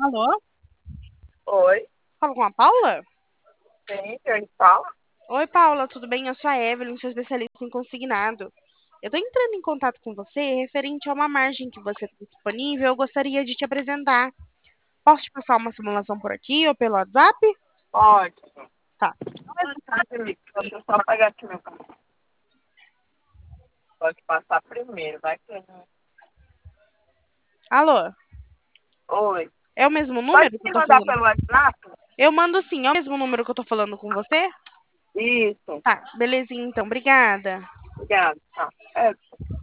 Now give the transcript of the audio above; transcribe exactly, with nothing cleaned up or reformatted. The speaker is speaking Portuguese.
Alô? Oi, Falo com a Paula? sim, quem fala? Oi, Paula, tudo bem? Eu sou a Evelyn, sou especialista em consignado. Eu tô entrando em contato com você referente a uma margem que você tem disponível. Eu gostaria de te apresentar. Posso te passar uma simulação por aqui ou pelo WhatsApp? Pode. Tá. Tá, Felipe, deixa eu só pegar aqui meu carro. Pode passar primeiro, vai que não. Alô? Oi. É o mesmo Pode número que eu me tô mandar falando? pelo WhatsApp? Eu mando sim, é o mesmo número que eu tô falando com você? Isso. Tá, belezinha então, obrigada. Obrigada. Tá. É,